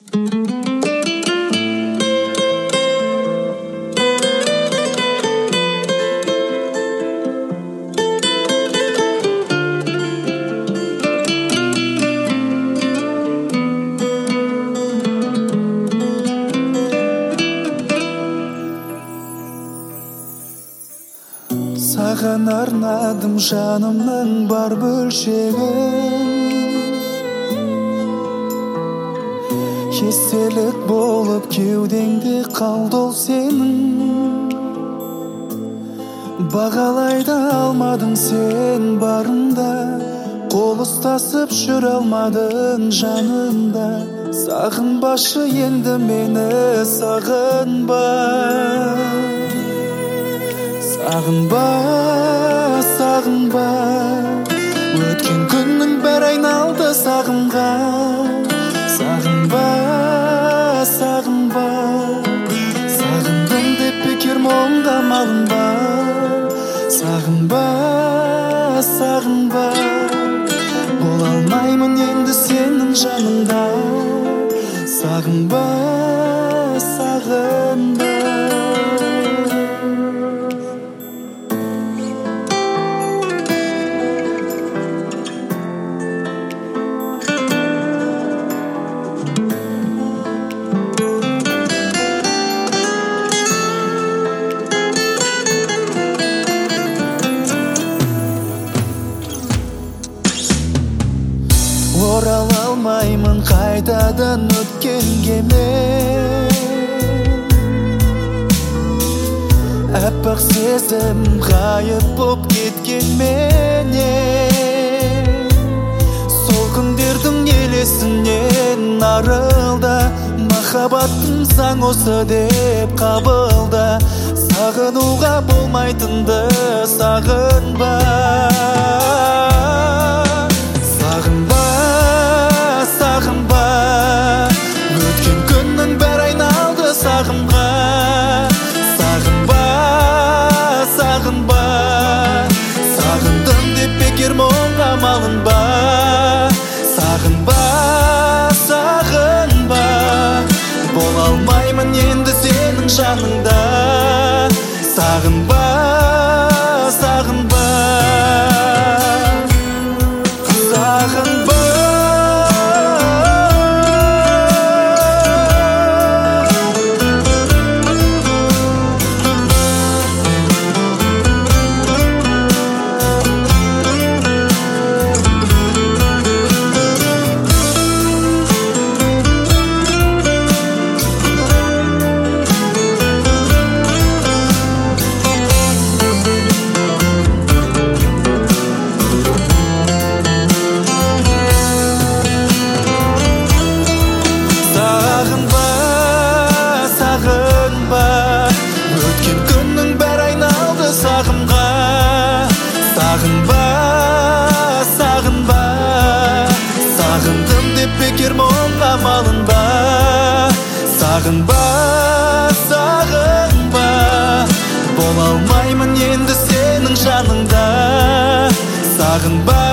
Саған арнадым жанымның бар бөлшегін, естелік болып кеудеңде қалды ол сенің. Бағалай да алмадың сен барында, қол ұстасып жүре алмадың жанымда. Сағынбашы енді мені, сағынба. Сағынба, сағынба, өткен күннің бәрі айналды сағымға. Сағынба, сағынба, сағындым деп бекер мұңға малынба. Сағынба, сағынба, бола алмаймын енді сенің жаныңда. Сағынба, сағынба. Орала алмаймын қайтадан өткенге мен, әппақ сезім ғайып боп кеткенменен. Сол күндердің елесінен арылда, махаббаттың заң осы деп қабылда. Сағынуға болмайтынды сағынба. Сағынба, сағынба, өткен күннің бәрі айналды сағымға. Сағынба, сағынба, сағындым деп бекер мұңға малынба. Сағынба, сағынба, бола алмаймын енді сенің жаныңда. Сағынба, сағынба, сағынба. Сағынба, сағынба, сағындым деп бекер мұңға малынба. Сағынба, сағынба, бола алмаймын енді сенің жаныңда. Сағынба,